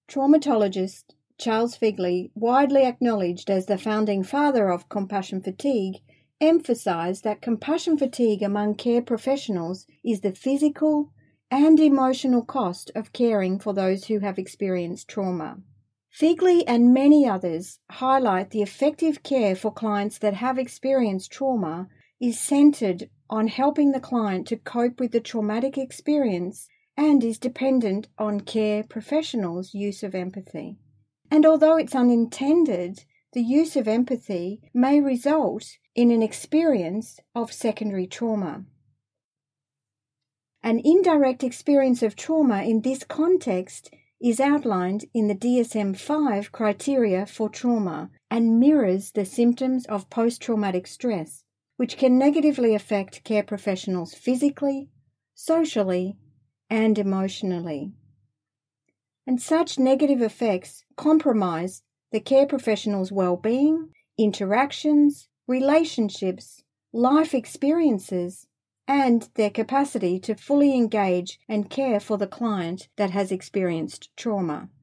Traumatologist Charles Figley, widely acknowledged as the founding father of compassion fatigue, emphasised that compassion fatigue among care professionals is the physical and emotional cost of caring for those who have experienced trauma. Figley and many others highlight the effective care for clients that have experienced trauma is centred on helping the client to cope with the traumatic experience and is dependent on care professionals' use of empathy. And although it's unintended, the use of empathy may result in an experience of secondary trauma. An indirect experience of trauma in this context is outlined in the DSM-5 criteria for trauma and mirrors the symptoms of post-traumatic stress, which can negatively affect care professionals physically, socially, and emotionally. And such negative effects compromise the care professional's well-being, interactions, relationships, life experiences, and their capacity to fully engage and care for the client that has experienced trauma.